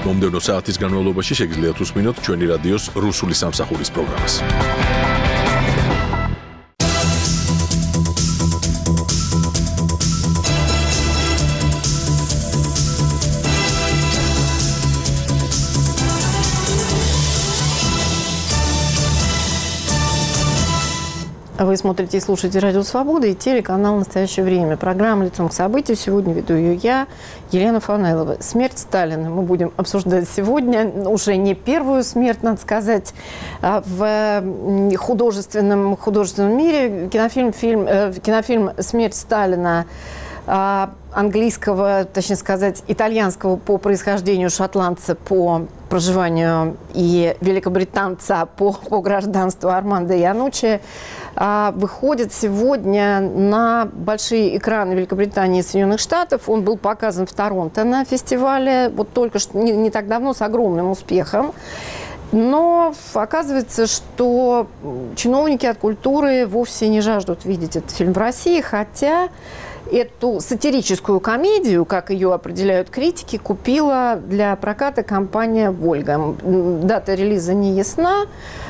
მომდევნო საათის განმავლობაში შეგიძლიათ უსმინოთ ჩვენი რადიოს რუსული სამსახურის პროგრამას. Вы смотрите и слушаете «Радио Свобода» и телеканал «Настоящее время». Программа «Лицом к событию». Сегодня веду ее я, Елена Фанайлова. Смерть Сталина мы будем обсуждать сегодня. Уже не первую смерть, надо сказать, в художественном мире. Кинофильм «Смерть Сталина» английского, точнее сказать, итальянского по происхождению, шотландца по проживанию и великобританца по гражданству Армандо Ианнуччи выходит сегодня на большие экраны Великобритании и Соединенных Штатов. Он был показан в Торонто на фестивале, вот только что, не так давно, с огромным успехом. Но оказывается, что чиновники от культуры вовсе не жаждут видеть этот фильм в России, хотя эту сатирическую комедию, как ее определяют критики, купила для проката компания «Вольга». Дата релиза не ясна.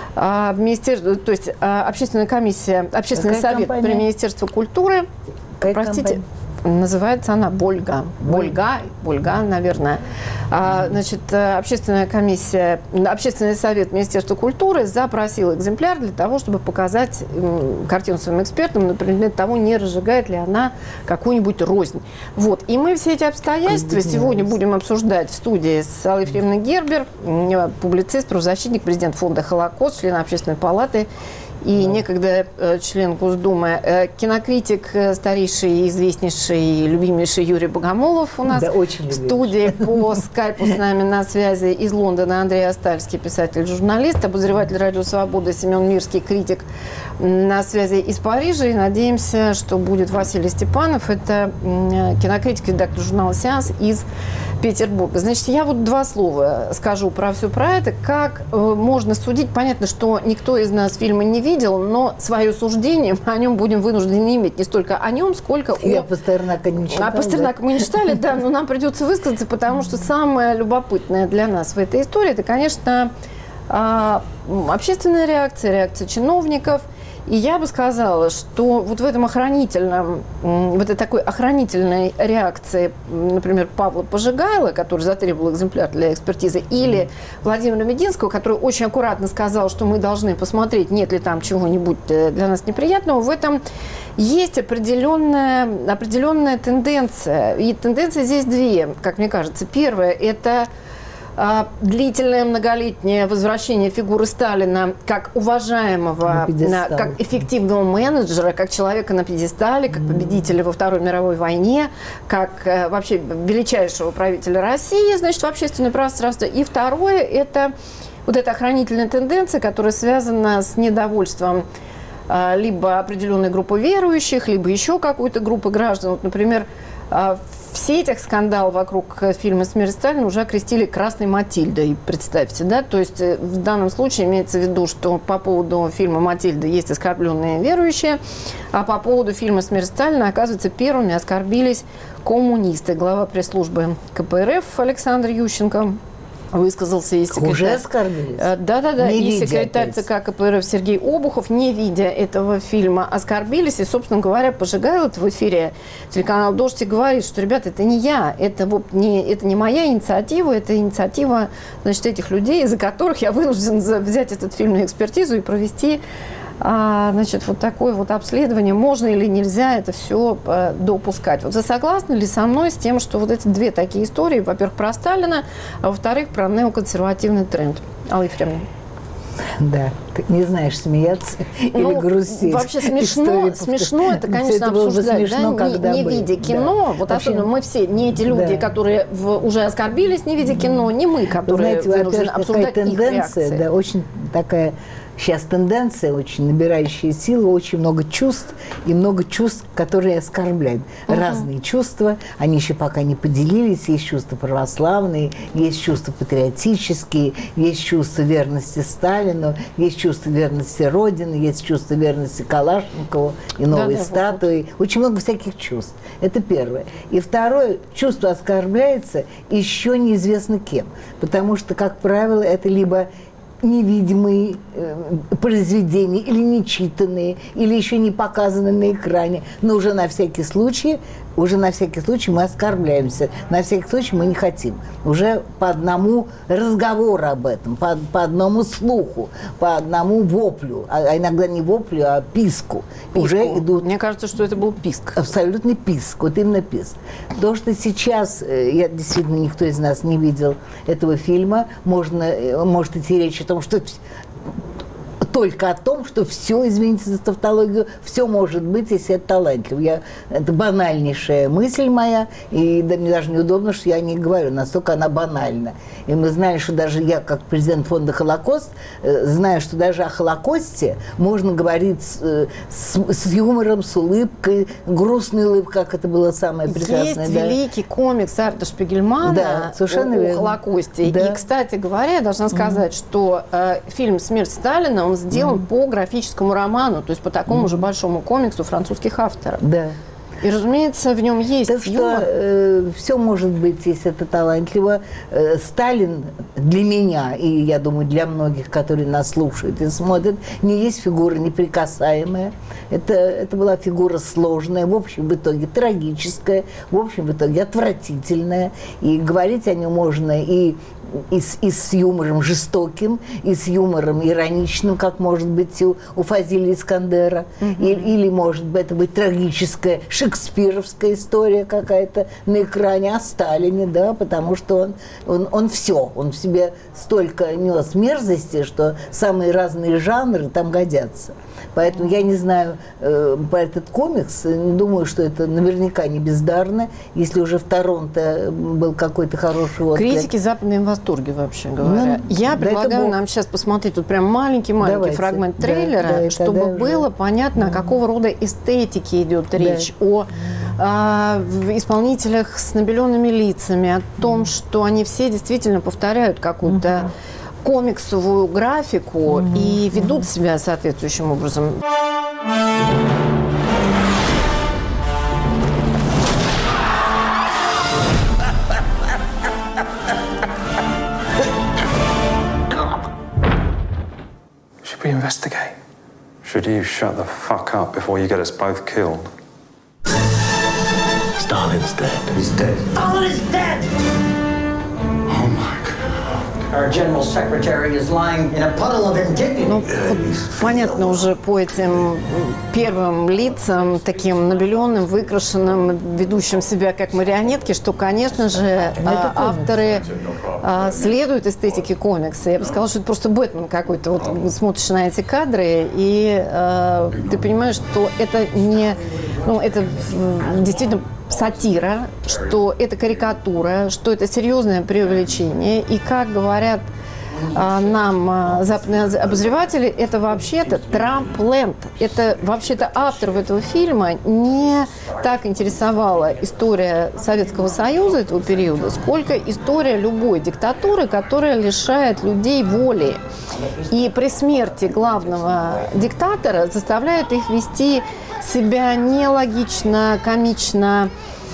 То есть общественный совет при Министерстве культуры, простите, называется она «Вольга». Вольга, наверное. Общественный совет Министерства культуры запросил экземпляр для того, чтобы показать картину своим экспертам, например, того, не разжигает ли она какую-нибудь рознь. Вот. И мы все эти обстоятельства сегодня будем обсуждать в студии с Аллой Ефремовной Гербер, публицист, правозащитник, президент фонда «Холокост», член Общественной палаты и некогда член Госдумы, кинокритик, старейший, известнейший, любимейший Юрий Богомолов у нас в студии по скайпу с нами на связи из Лондона Андрей Астальский, писатель-журналист, обозреватель «Радио Свобода» Семен Мирский, критик, на связи из Парижа. И надеемся, что будет Василий Степанов, это кинокритик, редактор журнала «Сеанс» из Петербурга. Значит, я вот два слова скажу про все про это. Как можно судить? Понятно, что никто из нас фильма не видел, но свое суждение о нем будем вынуждены иметь не столько о нем, сколько Я Пастернака не читала. Пастернака мы не читали, да, но нам придется высказаться, потому что самое любопытное для нас в этой истории, это, конечно, общественная реакция чиновников. И я бы сказала, что вот в этом в этой такой охранительной реакции, например, Павла Пожигайла, который затребовал экземпляр для экспертизы, или Владимира Мединского, который очень аккуратно сказал, что мы должны посмотреть, нет ли там чего-нибудь для нас неприятного, в этом есть определенная тенденция. И тенденции здесь две, как мне кажется. Первая – это длительное многолетнее возвращение фигуры Сталина как уважаемого, как эффективного менеджера, как человека на пьедестале, как победителя во Второй мировой войне, как вообще величайшего правителя России, значит, в общественное пространство. И второе – это вот эта охранительная тенденция, которая связана с недовольством либо определенной группы верующих, либо еще какой-то группы граждан. Вот, например, в сетях скандал вокруг фильма «Смерть Сталина» уже окрестили «Красной Матильдой», представьте, да? То есть в данном случае имеется в виду, что по поводу фильма «Матильда» есть оскорбленные верующие, а по поводу фильма «Смерть Сталина», оказывается, первыми оскорбились коммунисты. Глава пресс-службы КПРФ Александр Ющенко высказался, и секретарь... Уже оскорбились? Да. И секретарь ЦК КПРФ Сергей Обухов, не видя этого фильма, оскорбились. И, собственно говоря, Пожигайло в эфире телеканала «Дождь» и говорит, что, ребята, это не я, это не моя инициатива, это инициатива, значит, этих людей, из-за которых я вынужден взять этот фильм на экспертизу и провести значит, вот такое вот обследование, можно или нельзя это все допускать. Вот вы согласны ли со мной с тем, что вот эти две такие истории, во-первых, про Сталина, а во-вторых, про неоконсервативный тренд? Алла Ефремовна. Да, ты не знаешь, смеяться или грустить. Вообще смешно это, конечно, обсуждать, смешно, да? Не видя кино, да. Вот вообще, особенно мы все, не эти люди, да, которые уже оскорбились, не видя кино, не мы, которые вынуждены обсуждать такая тенденция, их реакции. Да, очень такая сейчас тенденция очень набирающая силу, очень много чувств, и много чувств, которые оскорбляют. Разные чувства, они еще пока не поделились. Есть чувства православные, есть чувства патриотические, есть чувство верности Сталину, есть чувство верности Родины, есть чувство верности Калашникову и новой статуи. Очень много всяких чувств. Это первое. И второе, чувство оскорбляется еще неизвестно кем. Потому что, как правило, это либо невидимые произведения, или нечитанные, или еще не показанные на экране. Но уже на всякий случай мы оскорбляемся. На всякий случай мы не хотим. Уже по одному разговору об этом, по одному слуху, по одному воплю. А иногда не воплю, а писку. Уже идут... Мне кажется, что это был писк. Абсолютный писк. Вот именно писк. То, что сейчас, действительно, никто из нас не видел этого фильма, может идти речь о том, что только о том, что все, извините за тавтологию, все может быть, если это талантлив. Это банальнейшая мысль моя, и мне даже неудобно, что я о ней говорю, настолько она банальна. И мы знаем, что даже я, как президент фонда «Холокост», знаю, что даже о Холокосте можно говорить с юмором, с улыбкой, грустной улыбкой, как это было самое прекрасное. Есть великий комикс Арта Шпигельмана о Холокосте. Да. И, кстати говоря, я должна сказать, что фильм «Смерть Сталина», он сделан по графическому роману, то есть по такому же большому комиксу французских авторов. Да. И, разумеется, в нем есть юмор. Все может быть, если это талантливо. Сталин для меня, и, я думаю, для многих, которые нас слушают и смотрят, не есть фигура неприкасаемая. Это была фигура сложная, в общем, в итоге трагическая, в общем, в итоге отвратительная. И говорить о нем можно и с юмором жестоким, и с юмором ироничным, как может быть у Фазиля Искандера. Или может это быть трагическая шекспировская история какая-то на экране о Сталине, да, потому что он все, он в себе столько нес мерзости, что самые разные жанры там годятся. Поэтому я не знаю про этот комикс, не думаю, что это наверняка не бездарно, если уже в Торонто был какой-то хороший отклик. Критики западные в восторге, вообще говоря. Я предлагаю нам сейчас посмотреть тут прям маленький фрагмент трейлера, чтобы было понятно, о какого рода эстетике идет речь, о исполнителях с набеленными лицами, о том, что они все действительно повторяют какую-то комиксовую графику и ведут себя соответствующим образом. Should we investigate? Should you shut the fuck up before you get us both killed? Stalin's dead. He's dead. Stalin is dead! Oh my God. Our general secretary is lying in a puddle of indignity. Ну, понятно уже по этим первым лицам, таким набеленным, выкрашенным, ведущим себя как марионетки, что, конечно же, авторы следуют эстетике комикса. Я бы сказала, что это просто Бэтмен какой-то. Вот смотришь на эти кадры, и ты понимаешь, что это не... Ну, это действительно сатира, что это карикатура, что это серьезное преувеличение. И, как говорят нам западные обозреватели, это вообще-то Трамп-ленд. Это вообще-то авторов этого фильма не так интересовала история Советского Союза этого периода, сколько история любой диктатуры, которая лишает людей воли. И при смерти главного диктатора заставляет их вести себя нелогично, комично,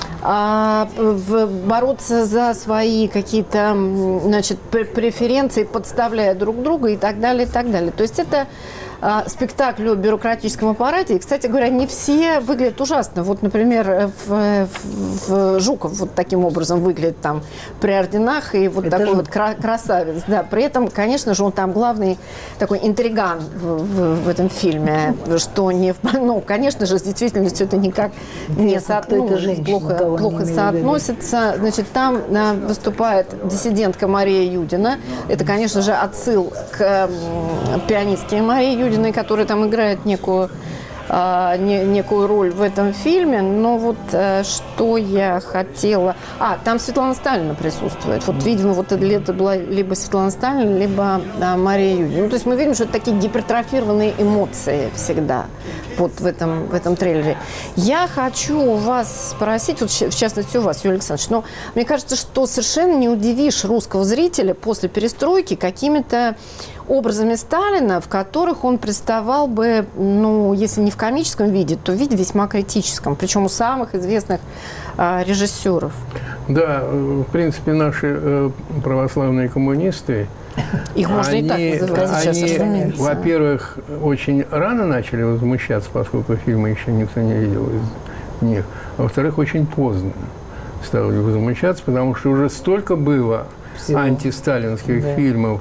бороться за свои какие-то, значит, преференции, подставляя друг друга и так далее, и так далее. То есть это спектакль о бюрократическом аппарате. И, кстати говоря, не все выглядят ужасно. Вот, например, Жуков вот таким образом выглядит там при орденах, и вот это такой вот красавец. Да. При этом, конечно же, он там главный такой интриган в этом фильме, что не... Ну, конечно же, с действительностью это никак не плохо соотносится. Значит, там выступает диссидентка Мария Юдина. Это, конечно же, отсыл к пианистке Марии Юдиной, которая там играет некую некую роль в этом фильме. Но вот что я хотела... там Светлана Сталина присутствует. Вот, видимо, вот это была либо Светлана Сталина, либо Мария Юдина. Ну, то есть мы видим, что это такие гипертрофированные эмоции всегда вот в этом трейлере. Я хочу у вас спросить, вот в частности у вас, Юрий Александрович, но мне кажется, что совершенно не удивишь русского зрителя после перестройки какими-то образами Сталина, в которых он представал бы, ну, если не в комическом виде, то в виде весьма критическом, причем у самых известных режиссеров. Да, в принципе, наши православные коммунисты, их можно и так называть сейчас, разумеется. Во-первых, очень рано начали возмущаться, поскольку фильмы еще никто не видел из них. Во-вторых, очень поздно стали возмущаться, потому что уже столько было антисталинских фильмов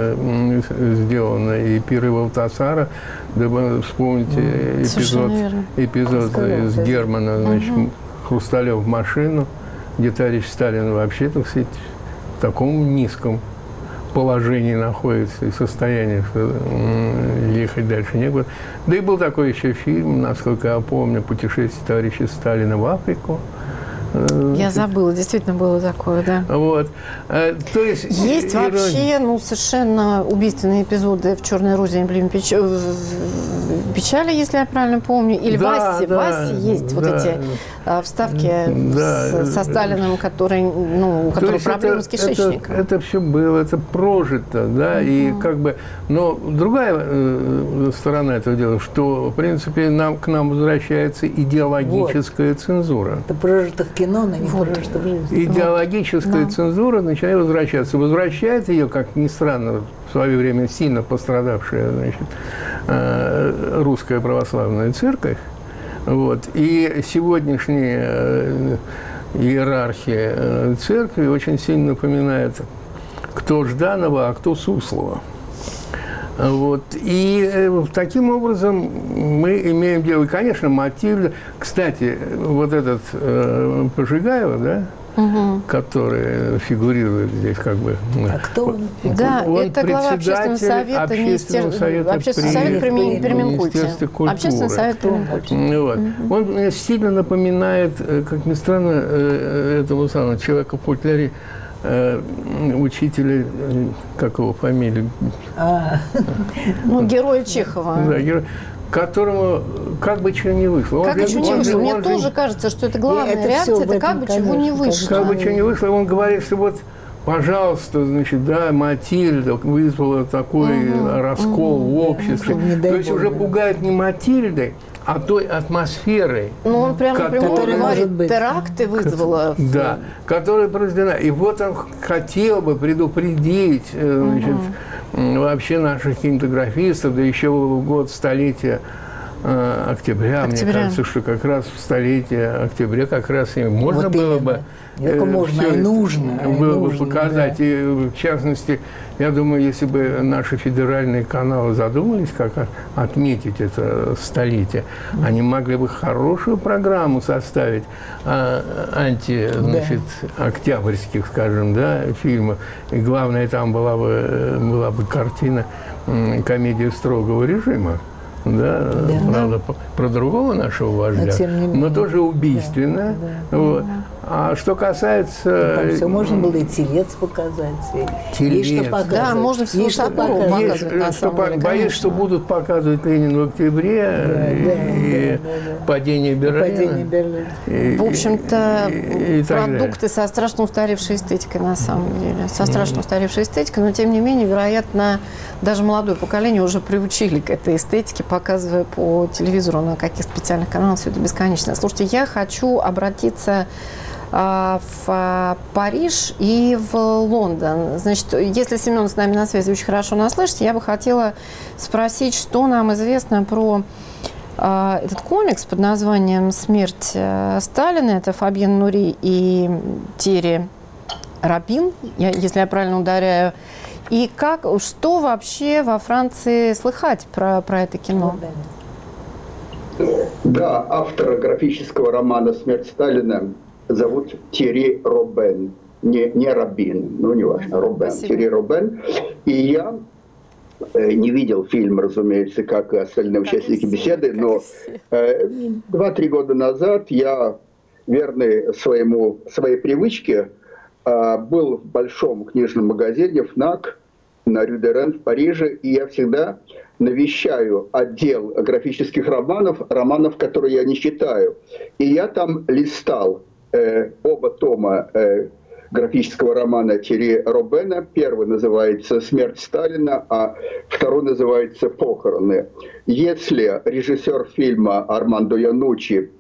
сделано, и «Пир и Валтасара», да, вспомните эпизод с Германа, значит, Хрусталев в машину, где товарищ Сталин вообще, так сказать, в таком низком положении находится и состоянии, что ехать дальше некуда. Да и был такой еще фильм, насколько я помню, «Путешествие товарища Сталина в Африку». Я забыла, действительно было такое, да. Вот. То есть вообще, ну, совершенно убийственные эпизоды в «Черной розе» эмблеме печали, если я правильно помню. Или в Васе есть вот эти вставки со Сталиным, который, ну, у которого проблемы с кишечником. Это все было, это прожито, да, и как бы... Но другая сторона этого дела, что, в принципе, к нам возвращается идеологическая цензура. Это прожито в кино, но не прожито в жизни. Идеологическая цензура начинает возвращаться. Возвращает ее, как ни странно, в свое время сильно пострадавшая, значит, русская православная церковь. Вот. И сегодняшняя иерархия церкви очень сильно напоминает, кто Жданова, а кто Суслова. Вот. И таким образом мы имеем дело. И, конечно, Матильда. Кстати, вот этот Пожигаева, да, который фигурирует здесь как бы... А кто он? Да, он это глава общественного совета Общественный совет при Минкульте. Общественный совет при Минкульте. Вот. Он сильно напоминает, как ни странно, этого самого человека в футляре, учителя, как его фамилия? Ну, героя Чехова. Да, герой, которому как бы чего не вышло. Как бы чего не вышло? Мне тоже кажется, что это главная реакция, это как бы чего не вышло. Как бы чего не вышло, он говорит, что вот, пожалуйста, значит, да, Матильда вызвала такой раскол в обществе. То есть уже пугает не Матильдой, а той атмосферой. Ну, он прямо говорит, теракты вызвала. Да, которая произведена. И вот он хотел бы предупредить, значит, вообще наших кинематографистов, да еще в год столетия октября. Мне кажется, что как раз в столетие октября как раз и можно вот было бы было бы показать. Да. И в частности, я думаю, если бы наши федеральные каналы задумались, как отметить это столетие, они могли бы хорошую программу составить октябрьских, скажем, да, фильмов. И главное, там была бы картина «Комедия строгого режима». Да, правда, про другого нашего вождя, но тоже убийственно. Вот. А что касается... Там все можно было и телец показать. Телец. И что показать. Да, можно все показывать. Боюсь, что будут показывать Ленина в октябре, и падение Берлина. В общем-то, продукты со страшно устаревшей эстетикой, на самом деле. Со страшно устаревшей эстетикой, но, тем не менее, вероятно, даже молодое поколение уже приучили к этой эстетике, показывая по телевизору на каких специальных каналах все это бесконечно. Слушайте, я хочу обратиться в Париж и в Лондон. Значит, если Семен с нами на связи, очень хорошо нас слышите, я бы хотела спросить, что нам известно про этот комикс под названием «Смерть Сталина». Это Фабьен Нури и Терри Робин, если я правильно ударяю. И что вообще во Франции слыхать про это кино? Да, автора графического романа «Смерть Сталина» зовут Терри Робен. Не Робин, ну, неважно, Робен. Терри Робен. И я не видел фильм, разумеется, как и остальные участники беседы, но 2-3 года назад я, верный своей привычке, был в большом книжном магазине «ФНАК» на Рю де Рен в Париже, и я всегда навещаю отдел графических романов, которые я не читаю. И я там листал оба тома графического романа Тьерри Робена. Первый называется «Смерть Сталина», а второй называется «Похороны». Если режиссер фильма Армандо Януччи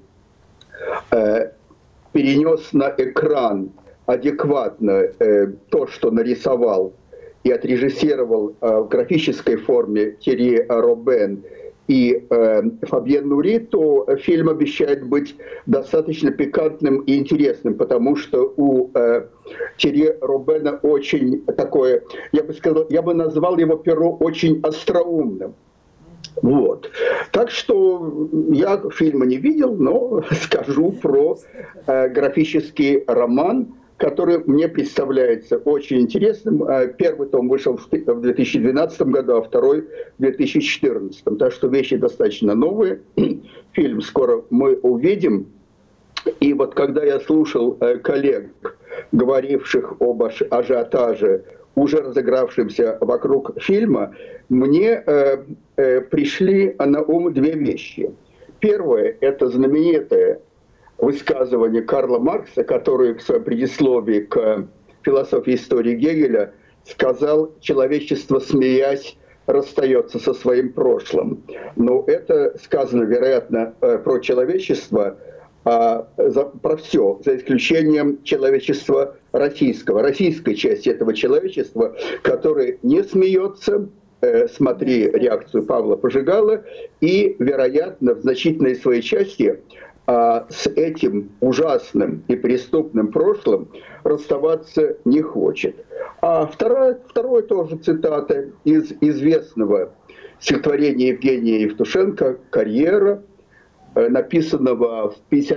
перенес на экран адекватно то, что нарисовал и отрежиссировал в графической форме Тьерри Робен и Фабьен Нури, то фильм обещает быть достаточно пикантным и интересным, потому что у Тьерри Робена очень такое, я бы назвал его перо очень остроумным. Вот. Так что я фильма не видел, но скажу про графический роман, который мне представляется очень интересным. Первый том вышел в 2012 году, а второй в 2014. Так что вещи достаточно новые. Фильм скоро мы увидим. И вот когда я слушал коллег, говоривших об ажиотаже, уже разыгравшемся вокруг фильма, мне пришли на ум две вещи. Первое – это знаменитое высказывание Карла Маркса, который в своем предисловии к философии истории Гегеля сказал: «Человечество, смеясь, расстается со своим прошлым». Но это сказано, вероятно, про человечество, про все, за исключением человечества российского, российской части этого человечества, которое не смеется, смотри реакцию Павла Пожигала, и, вероятно, в значительной своей части с этим ужасным и преступным прошлым расставаться не хочет. А второе тоже цитата из известного стихотворения Евгения Евтушенко «Карьера», написанного в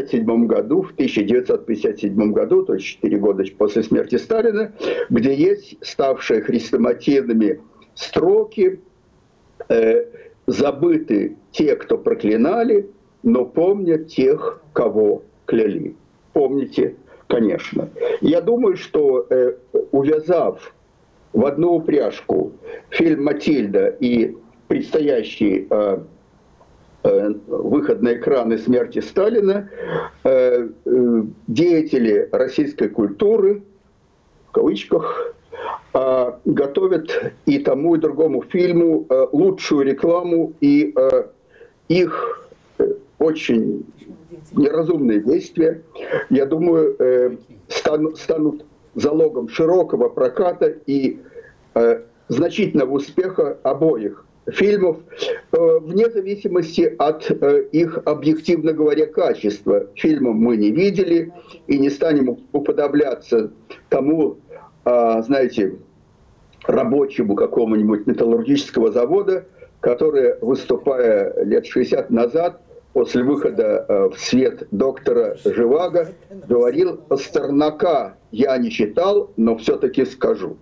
1957 году, то есть 4 года после смерти Сталина, где есть ставшие хрестоматийными строки: «Забыты те, кто проклинали, но помнят тех, кого кляли». Помните, конечно. Я думаю, что увязав в одну упряжку фильм «Матильда» и предстоящий выход на экраны «Смерти Сталина», деятели российской культуры, в кавычках, готовят и тому, и другому фильму лучшую рекламу, и их очень неразумные действия, я думаю, станут залогом широкого проката и значительного успеха обоих фильмов, вне зависимости от их, объективно говоря, качества. Фильмов мы не видели и не станем уподобляться тому, знаете, рабочему какому-нибудь металлургического завода, который, выступая лет 60 назад, после выхода в свет доктора Живаго, говорил: «Пастернака я не читал, но все-таки скажу».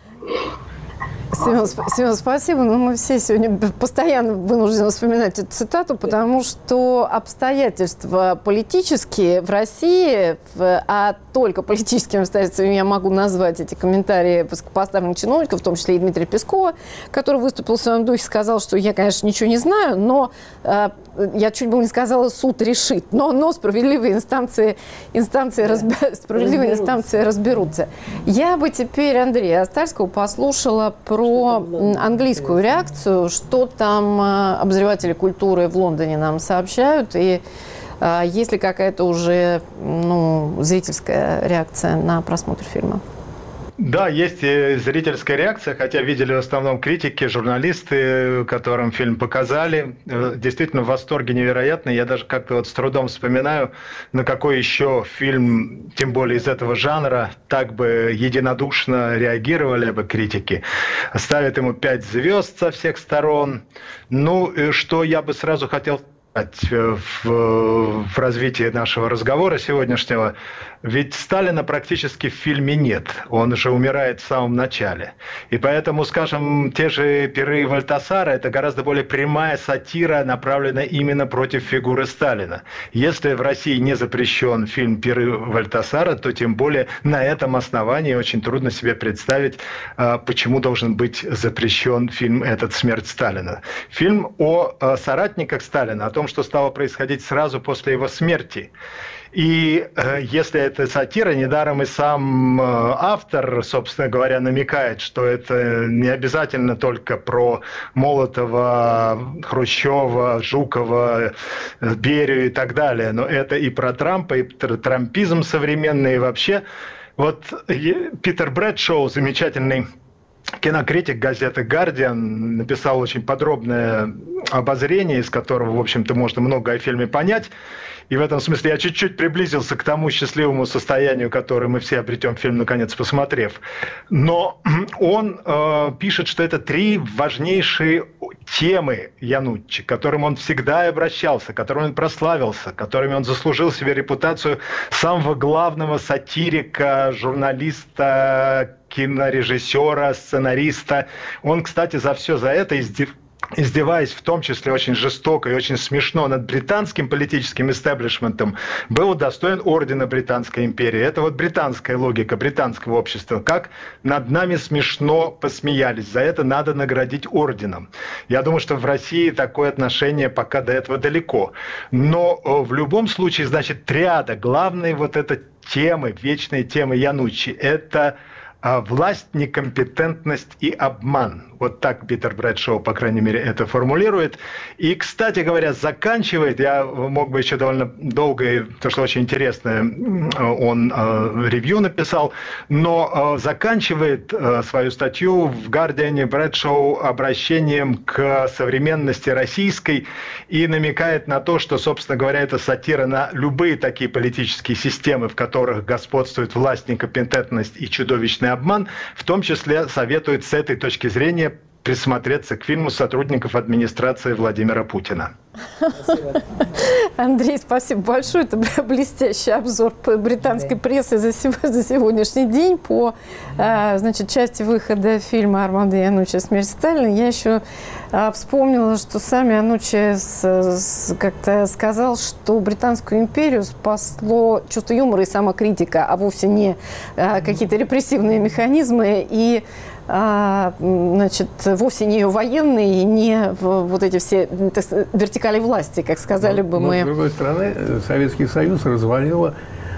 Семен, спасибо. Но мы все сегодня постоянно вынуждены вспоминать эту цитату, потому что обстоятельства политические в России, а только политическими обстоятельствами я могу назвать эти комментарии высокопоставленных чиновников, в том числе и Дмитрия Пескова, который выступил в своем духе, сказал, что я, конечно, ничего не знаю, но я чуть было не сказала, суд решит, но справедливые инстанции разберутся. Я бы теперь Андрея Остальского послушала про английскую реакцию, что там обозреватели культуры в Лондоне нам сообщают, и есть ли какая-то уже зрительская реакция на просмотр фильма? Да, есть зрительская реакция, хотя видели в основном критики, журналисты, которым фильм показали. Действительно, в восторге невероятный. Я даже как-то вот с трудом вспоминаю, на какой еще фильм, тем более из этого жанра, так бы единодушно реагировали бы критики. Ставят ему 5 звезд со всех сторон. Ну, что я бы сразу хотел в развитии нашего разговора сегодняшнего, ведь Сталина практически в фильме нет. Он же умирает в самом начале. И поэтому, скажем, те же «Пиры Вальтасара» – это гораздо более прямая сатира, направленная именно против фигуры Сталина. Если в России не запрещен фильм «Пиры Вальтасара», то тем более на этом основании очень трудно себе представить, почему должен быть запрещен фильм этот «Смерть Сталина». Фильм о соратниках Сталина, о том, что стало происходить сразу после его смерти. И если это сатира, недаром и сам автор, собственно говоря, намекает, что это не обязательно только про Молотова, Хрущева, Жукова, Берию и так далее, но это и про Трампа, и про трампизм современный, и вообще. Вот Питер Брэдшоу, замечательный кинокритик газеты «Гардиан», написал очень подробное обозрение, из которого, в общем-то, можно много о фильме понять. И в этом смысле я чуть-чуть приблизился к тому счастливому состоянию, которое мы все обретем, фильм наконец посмотрев. Но он пишет, что это 3 важнейшие темы Януччи, к которым он всегда обращался, которыми он прославился, которыми он заслужил себе репутацию самого главного сатирика, журналиста, кинорежиссера, сценариста. Он, кстати, за все за это издеваясь в том числе очень жестоко и очень смешно над британским политическим истеблишментом, был удостоен ордена Британской империи. Это вот британская логика британского общества. Как над нами смешно посмеялись. За это надо наградить орденом. Я думаю, что в России такое отношение пока до этого далеко. Но в любом случае, значит, триада, главные вот эта темы, вечные темы Януччи, это власть, некомпетентность и обман. Вот так Питер Брэдшоу, по крайней мере, это формулирует. И, кстати говоря, заканчивает, я мог бы еще довольно долго, то, что очень интересное, он ревью написал, но заканчивает свою статью в «Гардиане» Брэдшоу обращением к современности российской и намекает на то, что, собственно говоря, это сатира на любые такие политические системы, в которых господствует власть, некомпетентность и чудовищный обман, в том числе советует с этой точки зрения присмотреться к фильму сотрудников администрации Владимира Путина. Андрей, спасибо большое. Это блестящий обзор британской прессы за сегодняшний день по части выхода фильма Армандо Януччи «Смерть Сталина». Я еще вспомнила, что сам Януччи как-то сказал, что Британскую империю спасло чувство юмора и самокритика, а вовсе не какие-то репрессивные механизмы и вовсе не военные, не вот эти все вертикали власти, как сказали бы мы. С другой стороны, Советский Союз развалила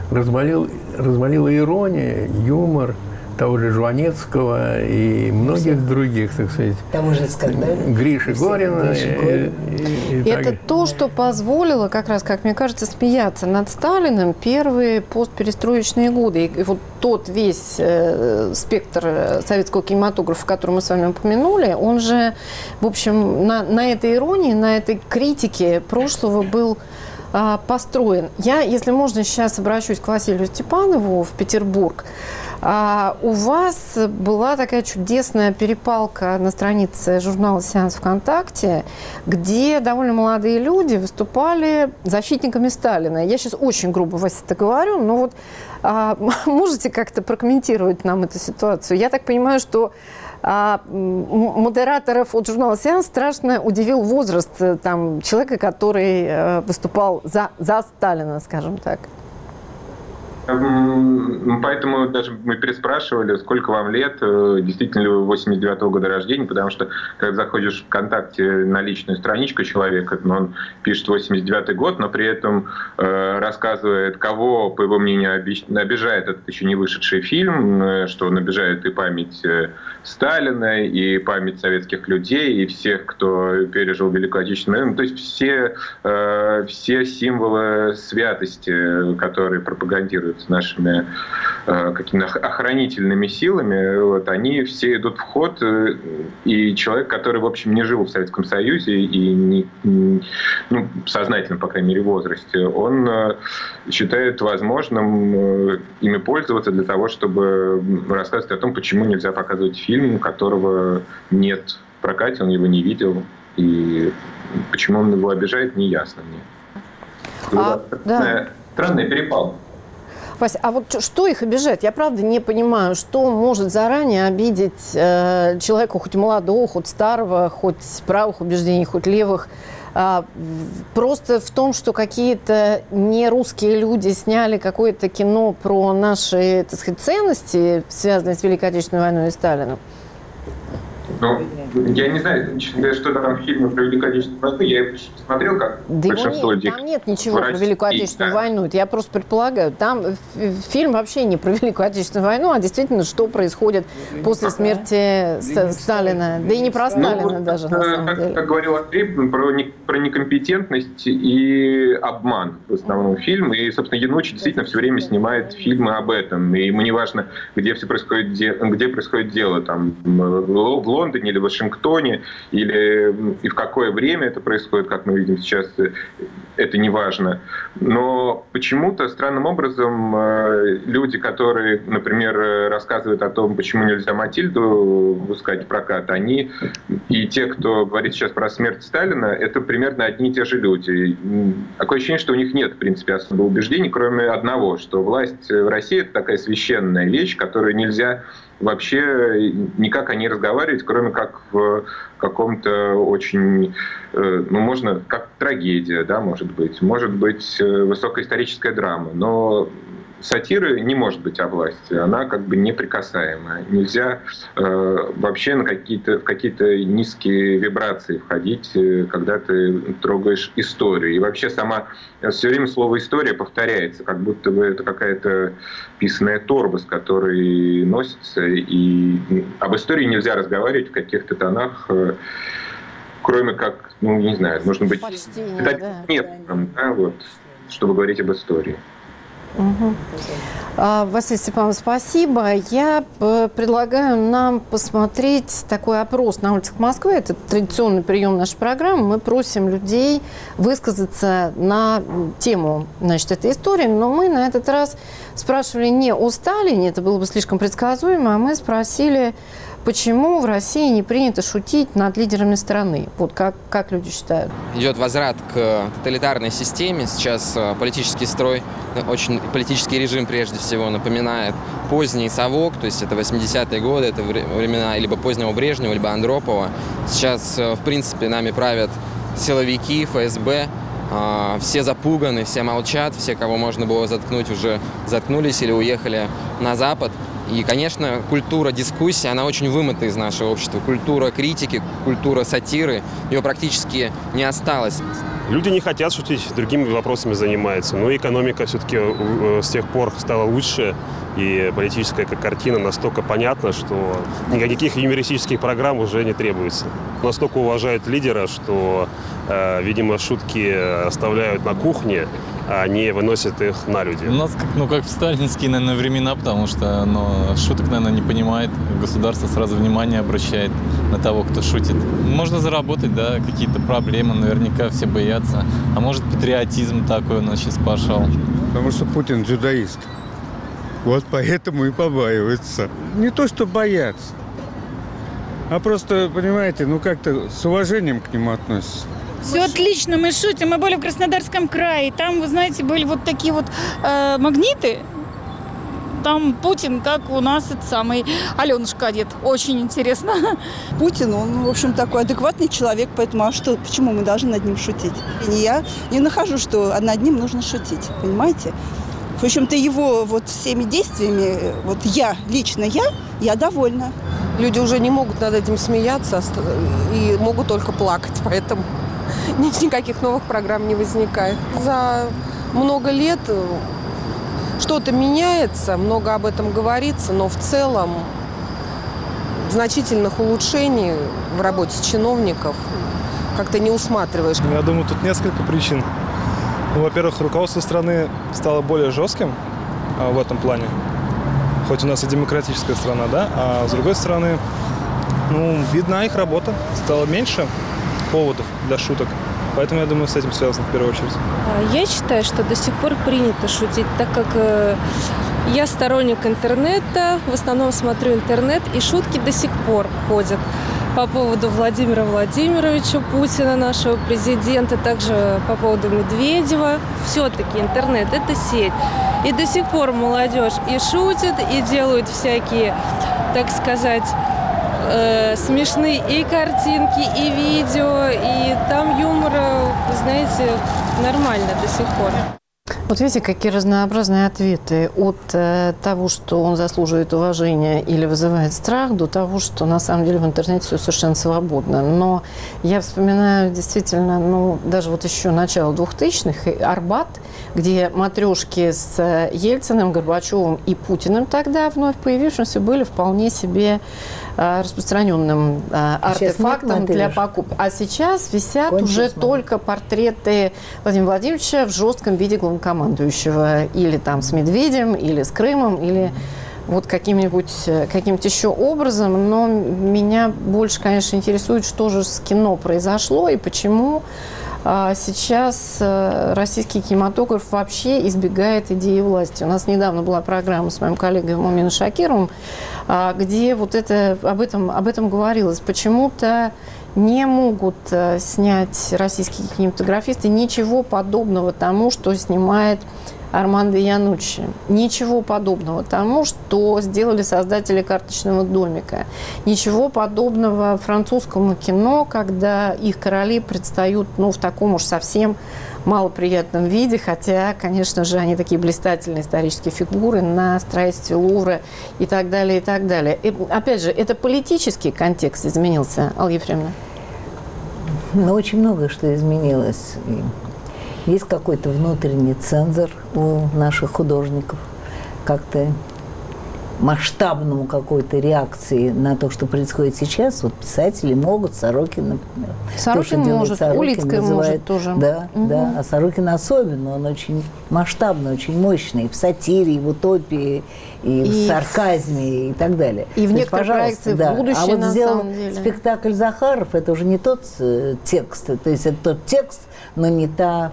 ирония, юмор того же Жванецкого и многих других, так сказать. Того же Гриши Горина. И это то, что позволило, как раз, как мне кажется, смеяться над Сталиным первые постперестроечные годы. И вот тот весь спектр советского кинематографа, который мы с вами упомянули, он же, в общем, на этой иронии, на этой критике прошлого был построен. Я, если можно, сейчас обращусь к Василию Степанову в Петербург. У вас была такая чудесная перепалка на странице журнала «Сеанс ВКонтакте», где довольно молодые люди выступали защитниками Сталина. Я сейчас очень грубо вас это говорю, но вот можете как-то прокомментировать нам эту ситуацию? Я так понимаю, что модераторов от журнала «Сеанс» страшно удивил возраст человека, который выступал за Сталина, скажем так. Поэтому даже мы переспрашивали, сколько вам лет, действительно ли вы 89-го года рождения, потому что, когда заходишь в ВКонтакте на личную страничку человека, он пишет 89-й год, но при этом рассказывает, кого, по его мнению, обижает этот еще не вышедший фильм, что он обижает и память Сталина, и память советских людей, и всех, кто пережил Великую Отечественную войну. То есть все символы святости, которые пропагандируют нашими какими-то охранительными силами, они все идут в ход. И человек, который, в общем, не жил в Советском Союзе и сознательно, по крайней мере, в возрасте, он считает возможным ими пользоваться для того, чтобы рассказывать о том, почему нельзя показывать фильм, которого нет в прокате, он его не видел. И почему он его обижает, не ясно мне. Странный перепал. Вася, а вот что их обижает? Я правда не понимаю, что может заранее обидеть человека, хоть молодого, хоть старого, хоть правых убеждений, хоть левых. Просто в том, что какие-то нерусские люди сняли какое-то кино про наши, так сказать, ценности, связанные с Великой Отечественной войной и Сталином. Ну, я не знаю, что там в фильме про Великую Отечественную войну. Я его смотрел, как большинство людей. Там нет ничего про Великую Отечественную войну. Это я просто предполагаю. Там фильм вообще не про Великую Отечественную войну, а действительно, что происходит после смерти Сталина. Да и не про Сталина даже, на самом деле. Как говорил Андрей, про некомпетентность и обман в основном фильм. И, собственно, Янучи действительно все время снимает фильмы об этом. И ему не важно, где происходит дело. Там, в Лондоне или в Вашингтоне, или и в какое время это происходит, как мы видим сейчас, это не важно. Но почему-то странным образом люди, которые, например, рассказывают о том, почему нельзя Матильду выпускать в прокат, они и те, кто говорит сейчас про смерть Сталина, это примерно одни и те же люди. Такое ощущение, что у них нет, в принципе, особо убеждений, кроме одного, что власть в России — это такая священная вещь, которую нельзя вообще никак о ней разговаривать, кроме как в каком-то очень, ну, можно, как трагедия, да, может быть высокоисторическая драма, но сатиры не может быть о власти, она как бы неприкасаемая. Нельзя вообще в какие-то низкие вибрации входить, когда ты трогаешь историю. И вообще все время слово «история» повторяется, как будто бы это какая-то писаная торба, с которой носится. И об истории нельзя разговаривать в каких-то тонах, кроме как, ну, не знаю, нужно быть метром, да, вот, чтобы говорить об истории. Угу. Василий Степанович, спасибо. Я предлагаю нам посмотреть такой опрос на улицах Москвы. Это традиционный прием нашей программы. Мы просим людей высказаться на тему, значит, этой истории. Но мы на этот раз спрашивали не о Сталине, это было бы слишком предсказуемо, а мы спросили, почему в России не принято шутить над лидерами страны? Вот как люди считают? Идет возврат к тоталитарной системе. Сейчас политический строй, политический режим прежде всего напоминает поздний совок, то есть это 80-е годы, это времена либо позднего Брежнева, либо Андропова. Сейчас, в принципе, нами правят силовики, ФСБ. Все запуганы, все молчат, все, кого можно было заткнуть, уже заткнулись или уехали на Запад. И, конечно, культура дискуссии, она очень вымыта из нашего общества. Культура критики, культура сатиры, ее практически не осталось. Люди не хотят шутить, другими вопросами занимаются. Но экономика все-таки с тех пор стала лучше. И политическая картина настолько понятна, что никаких юмористических программ уже не требуется. Настолько уважают лидера, что, видимо, шутки оставляют на кухне, а не выносят их на люди. У нас как в сталинские, наверное, времена, потому что шуток, наверное, не понимает. Государство сразу внимание обращает на того, кто шутит. Можно заработать, да, какие-то проблемы, наверняка все боятся. А может, патриотизм такой у нас сейчас пошел. Потому что Путин дзюдоист. Вот поэтому и побаиваются. Не то, что боятся, а просто, понимаете, как-то с уважением к нему относятся. Все отлично, мы шутим. Мы были в Краснодарском крае. Там, вы знаете, были вот такие вот магниты. Там Путин, как у нас этот самый Аленушка одет. Очень интересно. Путин, он, в общем, такой адекватный человек, поэтому почему мы должны над ним шутить? И я не нахожу, что над ним нужно шутить, понимаете? В общем-то, его вот всеми действиями, вот лично я довольна. Люди уже не могут над этим смеяться и могут только плакать, поэтому никаких новых программ не возникает. За много лет что-то меняется, много об этом говорится, но в целом значительных улучшений в работе чиновников как-то не усматриваешь. Я думаю, тут несколько причин. Во-первых, руководство страны стало более жестким в этом плане, хоть у нас и демократическая страна, да, а с другой стороны, видна их работа, стало меньше поводов для шуток, поэтому, я думаю, с этим связано в первую очередь. Я считаю, что до сих пор принято шутить, так как я сторонник интернета, в основном смотрю интернет, и шутки до сих пор ходят. по поводу Владимира Владимировича Путина, нашего президента, также по поводу Медведева. Все-таки интернет – это сеть. И до сих пор молодежь и шутит, и делают всякие, так сказать, смешные и картинки, и видео, и там юмора, знаете, нормально до сих пор. Вот видите, какие разнообразные ответы от того, что он заслуживает уважения или вызывает страх, до того, что на самом деле в интернете все совершенно свободно. Но я вспоминаю действительно, ну, даже вот еще начало 2000-х, Арбат, где матрешки с Ельциным, Горбачевым и Путиным тогда вновь появившимся были вполне себе распространенным артефактом для покупки. А сейчас висят уже только портреты Владимира Владимировича в жестком виде главнокомандующего. Или там с Медведем, или с Крымом, или вот каким-нибудь еще образом. Но меня больше, конечно, интересует, что же с кино произошло и почему сейчас российский кинематограф вообще избегает идеи власти. У нас недавно была программа с моим коллегой Муминой Шакировым, где вот об этом говорилось. Почему-то не могут снять российские кинематографисты ничего подобного тому, что снимает Армандо Ианнуччи. Ничего подобного тому, что сделали создатели «Карточного домика». Ничего подобного французскому кино, когда их короли предстают, ну, в таком уж совсем малоприятном виде, хотя, конечно же, они такие блистательные исторические фигуры на строительстве Лувра и так далее, и так далее. И, опять же, это политический контекст изменился, Алла Ефремовна? Ну, очень много что изменилось. Есть какой-то внутренний цензор у наших художников, как-то масштабному какой-то реакции на то, что происходит сейчас. Вот писатели могут, Сорокин, например. Сорокин может, Улицкая может тоже. Да, да. А Сорокин особенно, он очень масштабный, очень мощный. В сатире, и в утопии, и в сарказме, и так далее. И в некоторых проекциях в будущее, а вот на сделал самом деле. Спектакль «Захаров», это уже не тот текст, то есть это тот текст, но не та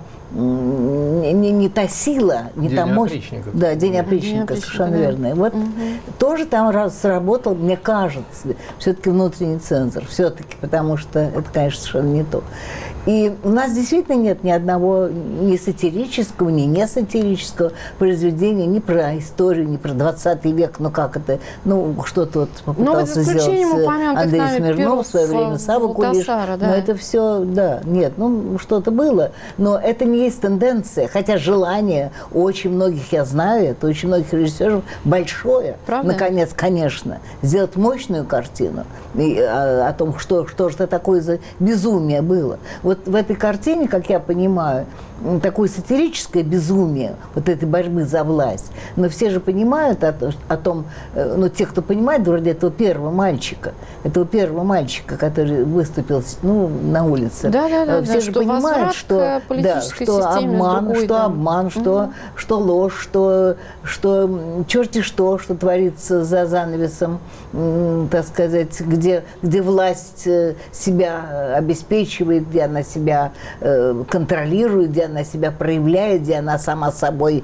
сила, не та мощь. Да, День опричника, совершенно верно. Вот тоже там сработал, мне кажется, все-таки внутренний цензор, все-таки, потому что это, конечно, совершенно не то. И у нас действительно нет ни одного ни сатирического, ни несатирического произведения ни про историю, ни про 20 век. Ну как это? Ну что-то вот попытался сделать Андрей Смирнов в свое время, Сава Кулиш. Да. Но это все, да, нет, ну что-то было. Но это не есть тенденция, хотя желание у очень многих, я знаю, это очень многих режиссеров большое. Правда? Наконец, конечно, сделать мощную картину о том, что же это такое за безумие было. Вот в этой картине, как я понимаю, такое сатирическое безумие вот этой борьбы за власть. Но все же понимают о том, ну, те, кто понимает, вроде этого первого мальчика, который выступил, ну, на улице. Да, все же понимают, что обман, что ложь, что черти что творится за занавесом, так сказать, где власть себя обеспечивает, где она себя контролирует, где она себя проявляет, где она сама собой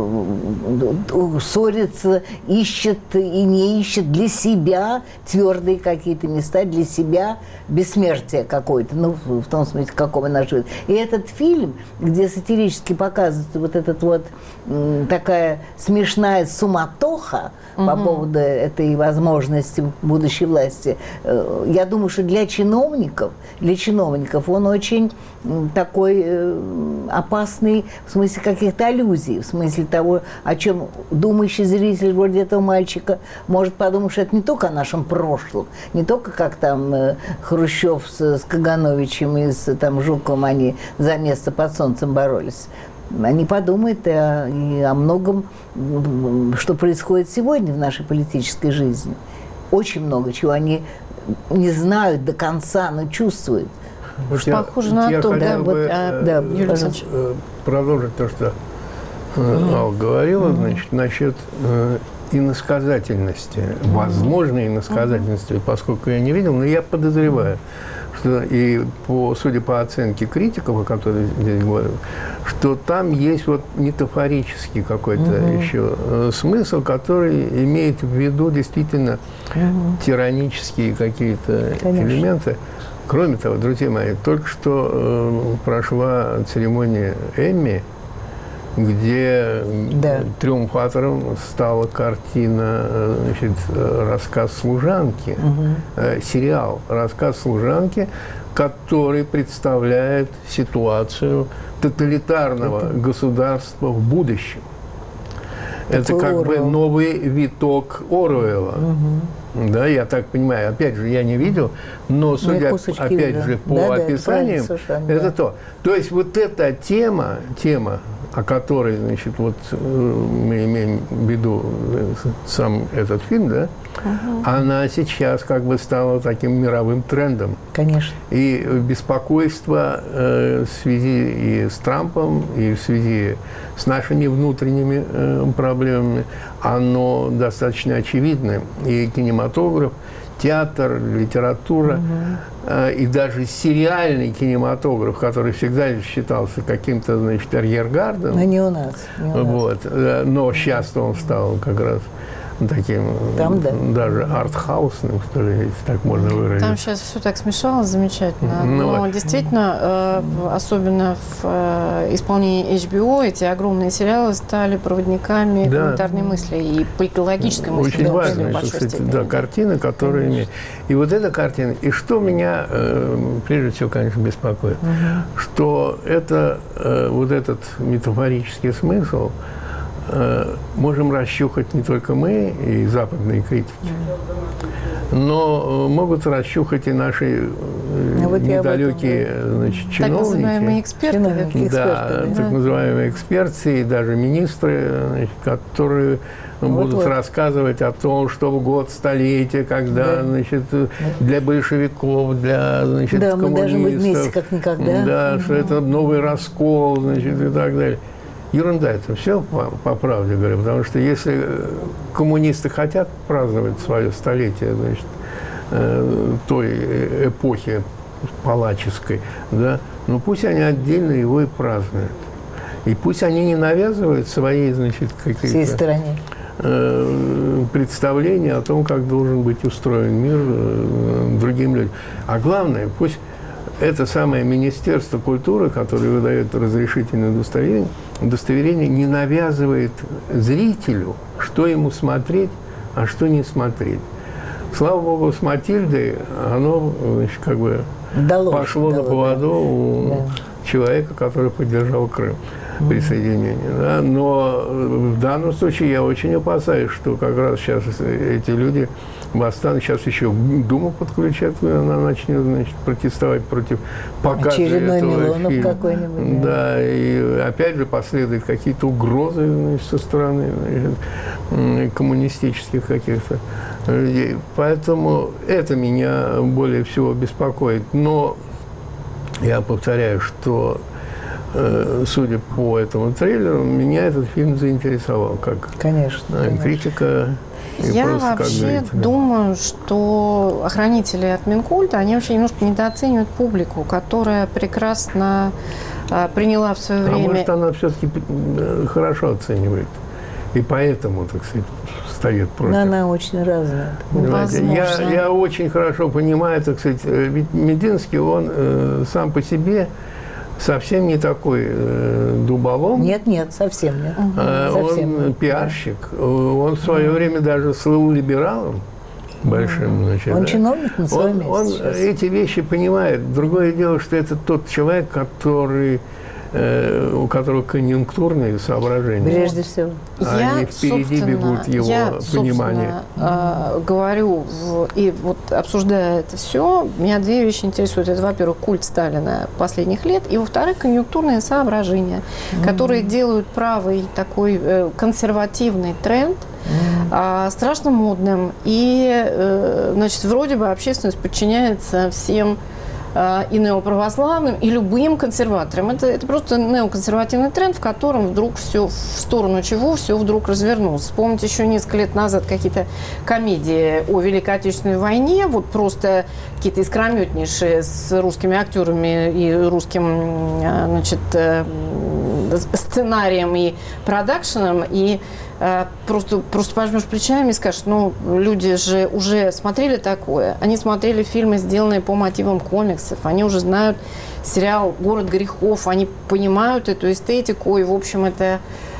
ссорится, ищет и не ищет для себя твердые какие-то места, для себя бессмертие какое-то, ну, в том смысле, в каком она живет. И этот фильм, где сатирически показывается вот этот вот такая смешная суматоха по поводу этой возможности будущей власти, я думаю, что для чиновников он очень такой опасный в смысле каких-то аллюзий, в смысле того, о чем думающий зритель вроде этого мальчика может подумать, что это не только о нашем прошлом, не только как там Хрущев с Кагановичем и с там Жуковым они за место под солнцем боролись. Они подумают и о многом, что происходит сегодня в нашей политической жизни. Очень много чего они не знают до конца, но чувствуют. Вот похоже на то, да, Юрий Александрович. Продолжить то, что Алла говорила, значит, насчет иносказательности, возможной иносказательности, поскольку я не видел, но я подозреваю, что и судя по оценке критиков, о которых здесь говорят, что там есть вот метафорический какой-то еще смысл, который имеет в виду действительно тиранические какие-то элементы. Кроме того, друзья мои, только что прошла церемония Эмми, где триумфатором стала картина, значит, «Рассказ служанки», сериал «Рассказ служанки», который представляет ситуацию тоталитарного государства в будущем. Это как бы новый виток Оруэлла. Да, я так понимаю. Опять же, я не видел, но судя, опять же, по описаниям, это то. То есть вот эта тема, о которой, значит, вот мы имеем в виду сам этот фильм, да, она сейчас как бы стала таким мировым трендом. Конечно. И беспокойство в связи и с Трампом, и в связи с нашими внутренними проблемами, оно достаточно очевидно. И кинематограф, театр, литература, и даже сериальный кинематограф, который всегда считался каким-то, значит, арьергардом. Но не у нас. Вот. Но сейчас он стал как раз таким, там, даже артхаусным, что ли, если так можно выразить. Там сейчас все так смешалось замечательно. Но действительно, особенно в исполнении HBO, эти огромные сериалы стали проводниками гуманитарной мысли и политологической мысли. Очень важная, кстати, картина, которая имеет. И вот эта картина, и что меня, прежде всего, конечно, беспокоит, что это, вот этот метафорический смысл можем расщухать не только мы и западные критики, но могут расщухать и наши недалекие, значит, чиновники. Так называемые эксперты. Да, так называемые эксперты и даже министры, значит, которые будут рассказывать о том, что в год столетия, когда, значит, для большевиков, для, значит, коммунистов, мы должны быть вместе как никогда. Да, что это новый раскол, значит, и так далее. Ерунда это все, по правде говоря, потому что если коммунисты хотят праздновать свое столетие, значит, той эпохи палаческой, да, ну пусть они отдельно его и празднуют. И пусть они не навязывают свои, значит, какие-то представления о том, как должен быть устроен мир другим людям. А главное, пусть это самое Министерство культуры, которое выдает разрешительное удостоверение, не навязывает зрителю, что ему смотреть, а что не смотреть. Слава богу, с Матильдой оно, значит, как бы пошло на поводу у человека, который поддержал Крым, присоединение. Да? Но в данном случае я очень опасаюсь, что как раз сейчас эти люди восстанут, сейчас еще Думу подключат, она начнет, значит, протестовать против показа очередной этого Милонов фильма. Какой-нибудь. Да, и опять же последуют какие-то угрозы, значит, со стороны, значит, коммунистических каких-то людей. Поэтому это меня более всего беспокоит. Но я повторяю, что судя по этому трейлеру, меня этот фильм заинтересовал как критика. Я вообще думаю, что охранители от Минкульта, они вообще немножко недооценивают публику, которая прекрасно приняла в свое время... А может, она все-таки хорошо оценивает. И поэтому, так сказать, стоит против. Но она очень разная. Я очень хорошо понимаю, так сказать, ведь Мединский, он сам по себе совсем не такой дуболом. Нет, совсем нет. Он пиарщик. Он в свое время даже слыл либералом большим. Значит, он чиновник на своем месте. Он эти вещи понимает. Другое дело, что это тот человек, у которого конъюнктурные соображения. Прежде всего. Они впереди бегут его понимания. Говорю, и вот обсуждая это все, меня две вещи интересуют. Это, во-первых, культ Сталина последних лет, и, во-вторых, конъюнктурные соображения, которые делают правый такой консервативный тренд страшно модным. И, значит, вроде бы общественность подчиняется всем и неоправославным, и любым консерваторам. Это просто неоконсервативный тренд, в котором вдруг все, в сторону чего все вдруг развернулось. Вспомните еще несколько лет назад какие-то комедии о Великой Отечественной войне, вот просто какие-то искрометнейшие с русскими актерами и русским, значит, сценарием и продакшеном, и просто пожмешь плечами и скажешь, ну, люди же уже смотрели такое. Они смотрели фильмы, сделанные по мотивам комиксов. Они уже знают сериал «Город грехов». Они понимают эту эстетику. И, в общем, это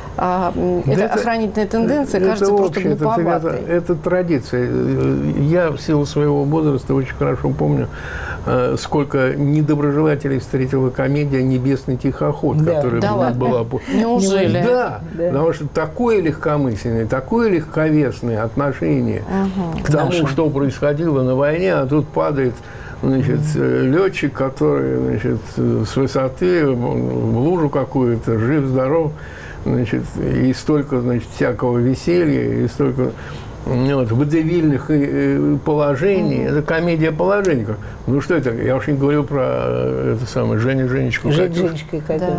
охранительная тенденция, кажется просто глуповатой. Это традиция. Я в силу своего возраста очень хорошо помню, сколько недоброжелателей встретила комедия «Небесный тихоход», которая была... Неужели? Да, потому что такое легкомысленное, такое легковесное отношение к тому, что происходило на войне, а тут падает, значит, летчик, который, значит, с высоты в лужу какую-то, жив-здоров, значит, и столько, значит, всякого веселья, и столько водевильных положений. Это комедия положений. Ну что это? Я уж не говорю про это самое Женечку. Женечка и Катюша.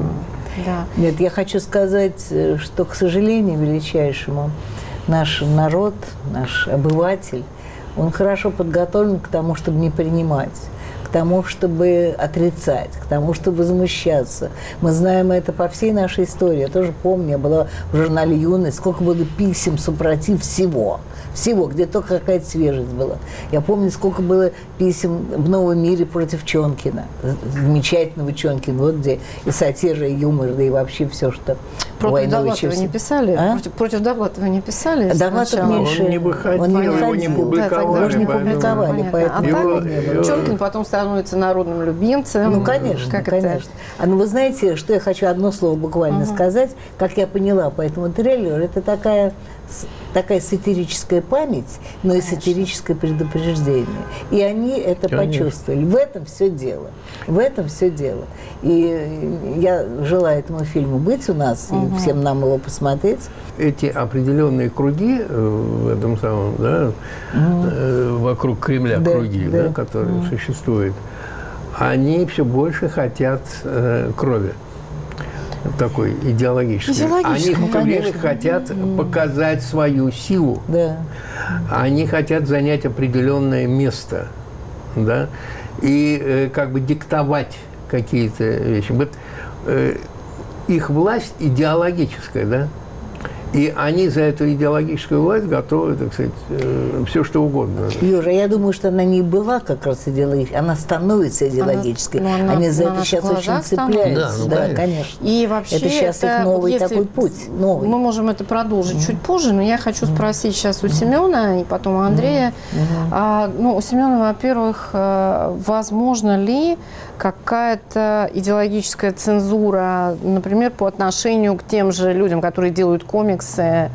Да. Нет, я хочу сказать, что, к сожалению, величайшему, наш народ, наш обыватель, он хорошо подготовлен к тому, чтобы не принимать, к тому, чтобы отрицать, к тому, чтобы возмущаться. Мы знаем это по всей нашей истории. Я тоже помню, я была в журнале «Юность», сколько было писем супротив всего, где только какая-то свежесть была. Я помню, сколько было писем в «Новом мире» против Чонкина, замечательного Чонкина, вот где и сатира, и юмор, да и вообще все, что... Против Довлатова не писали? Против Довлатова не писали? Довлатов меньше... Он не выходил, его не публиковали. Его не публиковали, поэтому... Чонкин потом становится народным любимцем. Ну, конечно, конечно. Ну, вы знаете, что я хочу одно слово буквально сказать, как я поняла по этому трейлеру, это такая сатирическая память, но и сатирическое предупреждение. И они это почувствовали. В этом все дело. В этом все дело. И я желаю этому фильму быть у нас, и всем нам его посмотреть. Эти определенные круги в этом самом, да, вокруг Кремля круги, да, которые существуют, они все больше хотят крови. Такой идеологический. Они все время хотят показать свою силу. Да. Они хотят занять определенное место. Да? И как бы диктовать какие-то вещи. Вот, их власть идеологическая, да? И они за эту идеологическую власть готовы, так сказать, все что угодно. Юра, я думаю, что она не была как раз идеологической, она становится идеологической. Они за это сейчас очень цепляются. Да, конечно. И вообще это сейчас их новый такой путь. Новый. Мы можем это продолжить чуть позже, но я хочу спросить сейчас у Семена и потом у Андрея. У Семена, во-первых, возможно ли какая-то идеологическая цензура, например, по отношению к тем же людям, которые делают комиксы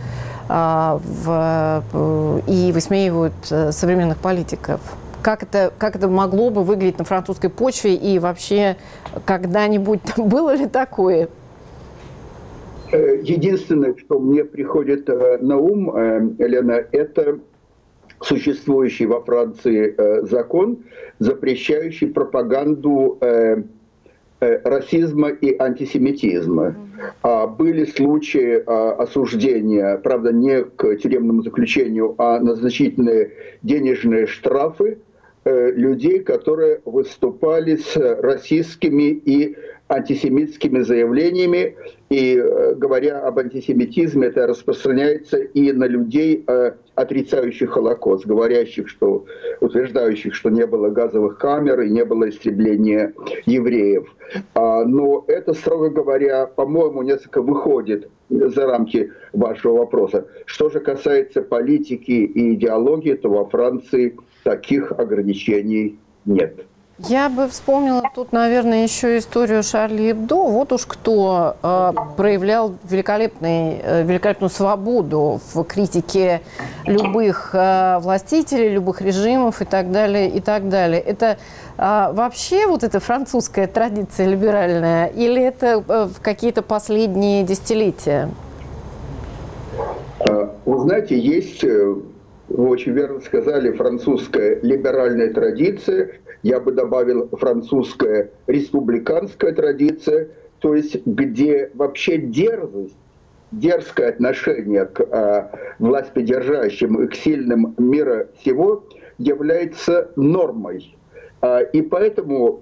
и высмеивают современных политиков? Как это могло бы выглядеть на французской почве, и вообще когда-нибудь было ли такое? Единственное, что мне приходит на ум, Елена, это существующий во Франции закон, запрещающий пропаганду расизма и антисемитизма. Были случаи осуждения, правда, не к тюремному заключению, а на значительные денежные штрафы людей, которые выступали с расистскими и антисемитскими заявлениями. И говоря об антисемитизме, это распространяется и на людей, отрицающих Холокост, утверждающих, что не было газовых камер и не было истребления евреев. Но это, строго говоря, по-моему, несколько выходит за рамки вашего вопроса. Что же касается политики и идеологии, то во Франции таких ограничений нет. Я бы вспомнила тут, наверное, еще историю Шарли Эбдо. Вот уж кто проявлял великолепную свободу в критике любых властителей, любых режимов и так далее, и так далее. Это вообще вот эта французская традиция либеральная, или это в какие-то последние десятилетия? Вы знаете, есть вы очень верно сказали, французская либеральная традиция, я бы добавил французская республиканская традиция, то есть где вообще дерзкое отношение к властьпридержащим и к сильным мира сего является нормой. И поэтому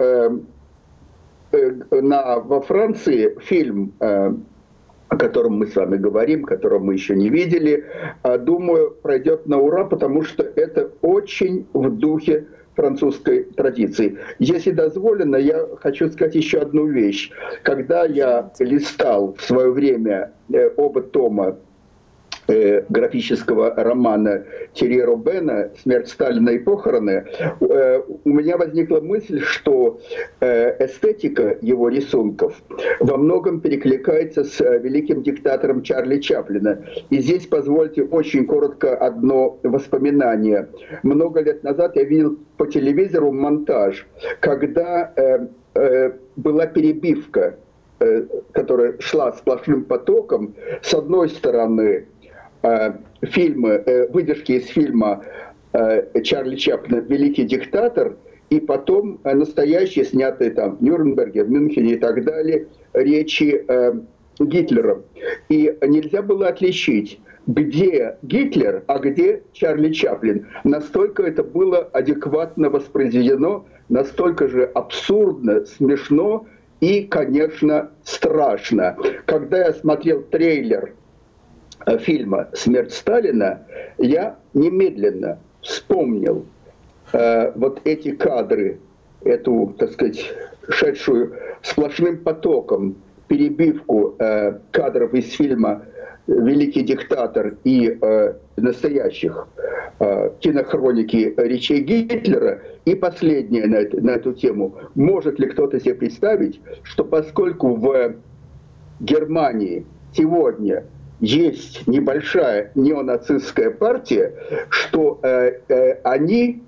во Франции фильм, о котором мы с вами говорим, которого мы еще не видели, думаю, пройдет на ура, потому что это очень в духе французской традиции. Если дозволено, я хочу сказать еще одну вещь. Когда я листал в свое время оба тома графического романа Тьерри Робена «Смерть Сталина и похороны», у меня возникла мысль, что эстетика его рисунков во многом перекликается с великим диктатором Чарли Чаплина. И здесь позвольте очень коротко одно воспоминание. Много лет назад я видел по телевизору монтаж, когда была перебивка, которая шла сплошным потоком. С одной стороны, выдержки из фильма Чарли Чаплина «Великий диктатор», и потом настоящие, снятые там в Нюрнберге, в Мюнхене и так далее, речи Гитлера. И нельзя было отличить, где Гитлер, а где Чарли Чаплин. Настолько это было адекватно воспроизведено, настолько же абсурдно, смешно и, конечно, страшно. Когда я смотрел трейлер фильма «Смерть Сталина», я немедленно вспомнил вот эти кадры, эту, так сказать, шедшую сплошным потоком перебивку кадров из фильма «Великий диктатор» и настоящих кинохроники речей Гитлера. И последнее на эту тему. Может ли кто-то себе представить, что поскольку в Германии сегодня есть небольшая неонацистская партия, что они,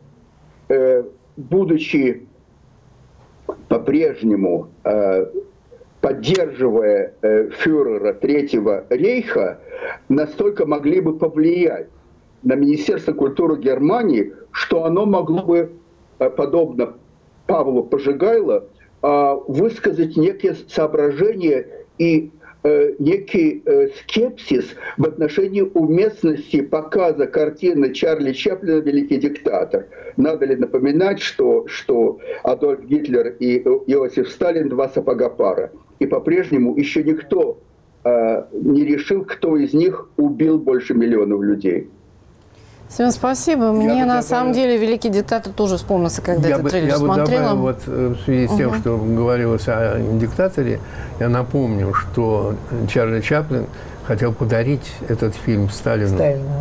будучи по-прежнему поддерживая фюрера Третьего рейха, настолько могли бы повлиять на Министерство культуры Германии, что оно могло бы, подобно Павлу Пожигайло, высказать некие соображения и некий скепсис в отношении уместности показа картины Чарли Чаплина «Великий диктатор». Надо ли напоминать, что Адольф Гитлер и Иосиф Сталин – два сапога пара. И по-прежнему еще никто не решил, кто из них убил больше миллионов людей. Семен, спасибо. Мне на самом деле «Великий диктатор» тоже вспомнился, когда этот трейлер смотрела. Я бы добавил, вот в связи с тем, что говорилось о диктаторе, я напомню, что Чарли Чаплин хотел подарить этот фильм Сталину.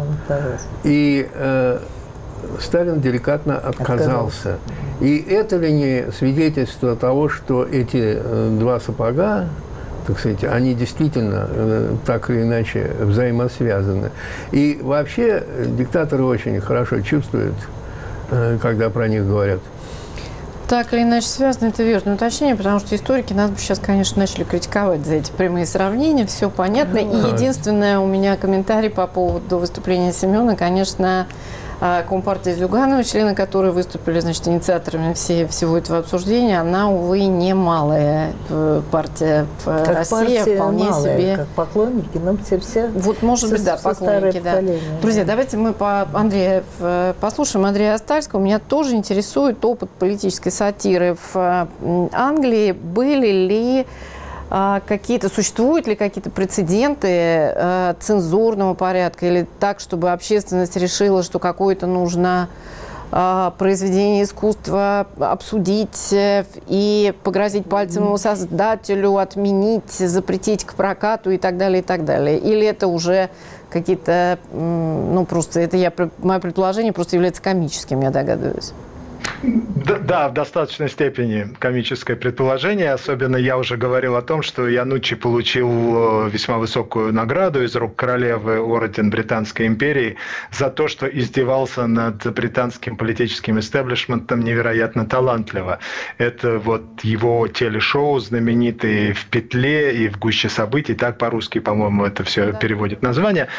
И Сталин деликатно отказался. И это ли не свидетельство того, что эти два сапога, так сказать, они действительно так или иначе взаимосвязаны. И вообще диктаторы очень хорошо чувствуют, когда про них говорят. Так или иначе связано, это верное уточнение, потому что историки нас бы сейчас, конечно, начали критиковать за эти прямые сравнения, все понятно. И единственное у меня комментарий по поводу выступления Семена, конечно, Компартия Зюганова, члены которой выступили, значит, инициаторами всего этого обсуждения, она, увы, не малая партия в России, вполне малая, себе. Как поклонники, но все. Вот, может быть, да, поклонники, да. Друзья, давайте мы послушаем Андрея Остальского. Меня тоже интересует опыт политической сатиры в Англии. Были ли существуют ли какие-то прецеденты цензурного порядка или так, чтобы общественность решила, что какое-то нужно произведение искусства обсудить и погрозить пальцем его создателю, отменить, запретить к прокату и так далее, и так далее? Или это уже какие-то, просто это мое предположение просто является комическим, я догадываюсь? Да, в достаточной степени комическое предположение. Особенно я уже говорил о том, что Януччи получил весьма высокую награду из рук королевы, орден Британской империи, за то, что издевался над британским политическим истеблишментом невероятно талантливо. Это вот его телешоу, знаменитые «В петле» и «В гуще событий», так по-русски, по-моему, это все переводит название.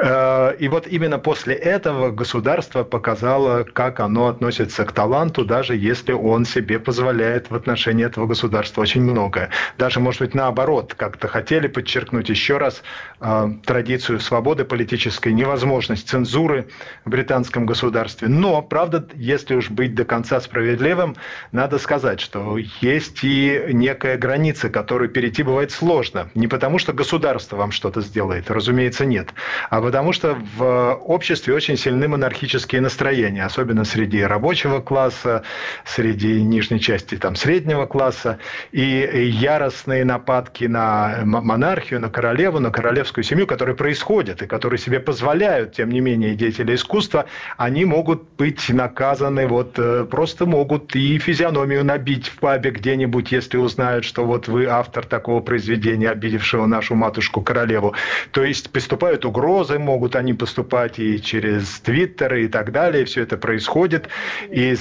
И вот именно после этого государство показало, как оно относится к таланту, даже если он себе позволяет в отношении этого государства очень многое. Даже, может быть, наоборот, как-то хотели подчеркнуть еще раз традицию свободы политической, невозможность цензуры в британском государстве. Но, правда, если уж быть до конца справедливым, надо сказать, что есть и некая граница, которую перейти бывает сложно. Не потому, что государство вам что-то сделает, разумеется, нет, а потому что в обществе очень сильны монархические настроения, особенно среди рабочего класса, среди нижней части там, среднего класса, и яростные нападки на монархию, на королеву, на королевскую семью, которые происходят и которые себе позволяют, тем не менее, деятели искусства, они могут быть наказаны, вот просто могут и физиономию набить в пабе где-нибудь, если узнают, что вот вы автор такого произведения, обидевшего нашу матушку-королеву. То есть поступают угрозы, могут они поступать и через Твиттер и так далее, все это происходит. И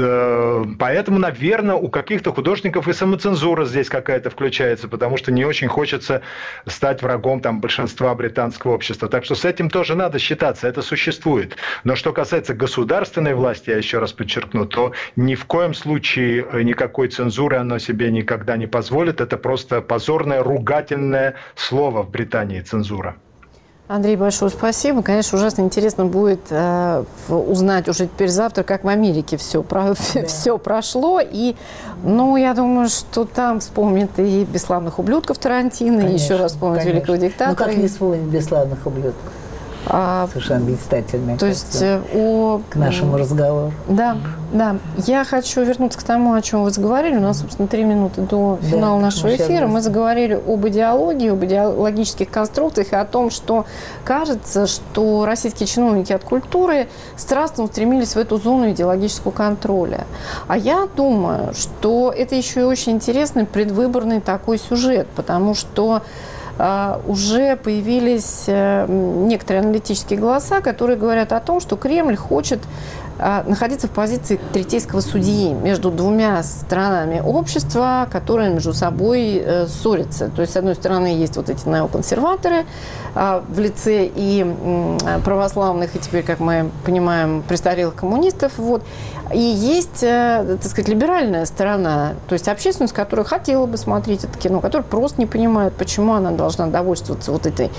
поэтому, наверное, у каких-то художников и самоцензура здесь какая-то включается, потому что не очень хочется стать врагом там, большинства британского общества. Так что с этим тоже надо считаться, это существует. Но что касается государственной власти, я еще раз подчеркну, то ни в коем случае никакой цензуры оно себе никогда не позволит. Это просто позорное, ругательное слово в Британии, цензура. Андрей, большое спасибо. Конечно, ужасно интересно будет узнать уже теперь завтра, как в Америке все прошло. И, я думаю, что там вспомнят и «Бесславных ублюдков» Тарантино, и еще раз вспомнят «Великого диктатора». Ну, как не вспомнить «Бесславных ублюдков»? Совершенно блистательная. То есть к нашему разговору. Да. Я хочу вернуться к тому, о чем вы заговорили. У нас, собственно, 3 минуты до финала нашего эфира. Мы заговорили об идеологии, об идеологических конструкциях и о том, что кажется, что российские чиновники от культуры страстно устремились в эту зону идеологического контроля. А я думаю, что это еще и очень интересный предвыборный такой сюжет, потому что уже появились некоторые аналитические голоса, которые говорят о том, что Кремль хочет находиться в позиции третейского судьи между двумя сторонами общества, которые между собой ссорятся. То есть, с одной стороны, есть вот эти неоконсерваторы в лице и православных, и теперь, как мы понимаем, престарелых коммунистов. Вот. И есть, так сказать, либеральная сторона, то есть общественность, которая хотела бы смотреть это кино, которая просто не понимает, почему она должна довольствоваться вот этим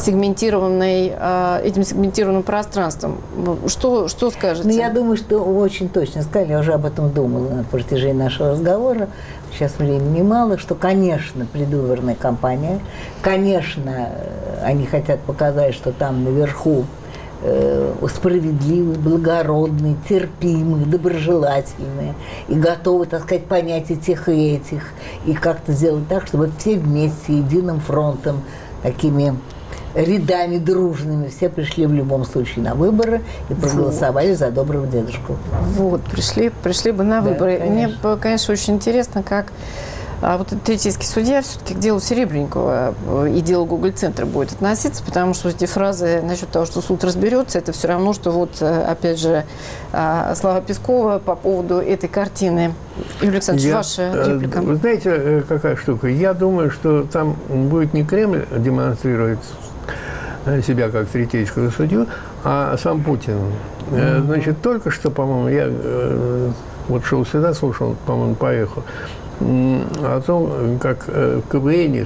сегментированным пространством. Что скажете? Я думаю, что вы очень точно сказали, я уже об этом думала на протяжении нашего разговора. Сейчас времени мало, что, конечно, предвыборная кампания, конечно, они хотят показать, что там наверху справедливые, благородные, терпимые, доброжелательные и готовы, так сказать, понять и тех, и этих, и как-то сделать так, чтобы все вместе, единым фронтом, такими рядами дружными, все пришли в любом случае на выборы и проголосовали за доброго дедушку. Вот, пришли бы на выборы. Конечно. Мне, конечно, очень интересно, как вот этот третейский судья все-таки к делу Серебренникова и делу Гоголь-центра будет относиться, потому что эти фразы насчет того, что суд разберется, это все равно, что вот, опять же, слова Пескова по поводу этой картины. Юрий Александрович, ваша реплика. Вы знаете, какая штука? Я думаю, что там будет не Кремль демонстрировать себя как третейского судью, а сам Путин. Значит, только что, по-моему, я вот шел сюда, слушал, по-моему, поехал, о том, как в КВН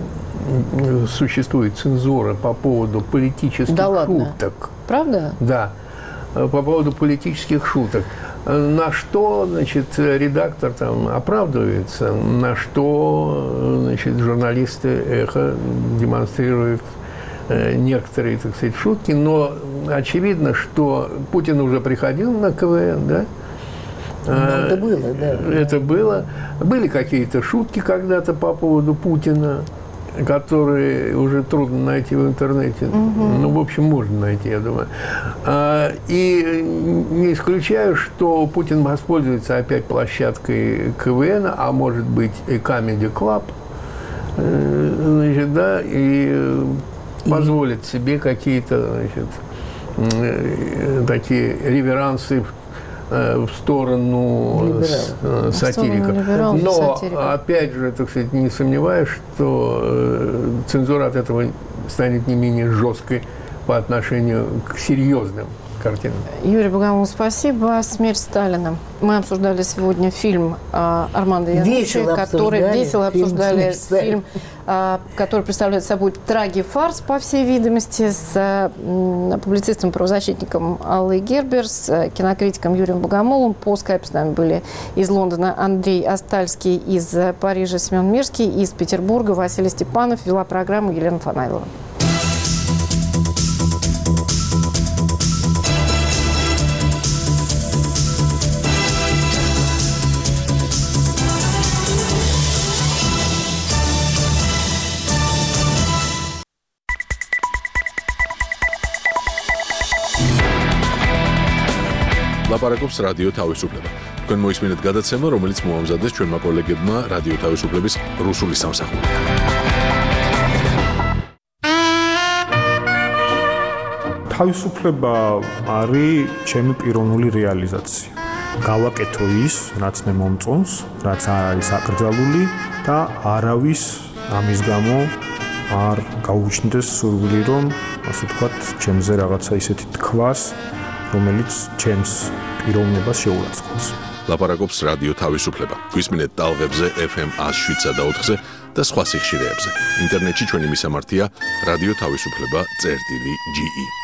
существует цензура по поводу политических шуток. Правда? Да, по поводу политических шуток. На что, значит, редактор там оправдывается, на что, значит, журналисты «Эхо» демонстрируют некоторые, так сказать, шутки, но очевидно, что Путин уже приходил на КВН, да? Это было, да. Это было. Были какие-то шутки когда-то по поводу Путина. которые уже трудно найти в интернете. Ну, в общем, можно найти, я думаю. И не исключаю, что Путин воспользуется опять площадкой КВН, а может быть и Comedy Club, значит, да, и позволит себе какие-то, значит, такие реверансы в сторону сатириков. Но, опять же, так сказать, не сомневаюсь, что цензура от этого станет не менее жесткой по отношению к серьезным картинам. Юрий Богомолов, спасибо. «Смерть Сталина». Мы обсуждали сегодня фильм Армандо Ианнуччи, который весело обсуждали фильм, который представляет собой трагифарс, по всей видимости, с публицистом-правозащитником Аллой Гербер, с кинокритиком Юрием Богомоловым. По скайпу с нами были из Лондона Андрей Астальский, из Парижа Семен Мирский, из Петербурга Василий Степанов. Вела программу Елена Фанайлова. ლაპარაკობს რადიო თავისუფლება. თქვენ მოისმინეთ გადაცემა, რომელიც მოამზადეს ჩვენმა კოლეგებმა რადიო თავისუფლების რუსული სამსახური. თავისუფლება არის ჩემი პიროვნული რეალიზაცია. გავაკეთო ის, რაც მე მომწონს, რაც არ არის აკრძალული და არავის ამის გამო არ გაუჩნდეს სურვილი, რომ ასე ვთქვათ, ჩემზე რაღაცა ისეთი თქვას, რომელიც ჩემს პიროვნებას შეურაცხყოფს. ლაპარაკობს რადიო თავისუფლება. გვისმინეთ ტალღებზე FM 107 და 4-ზე და სხვა სიხშირეებზე. ინტერნეტში ჩვენი მისამართია რადიო თავისუფლება.ge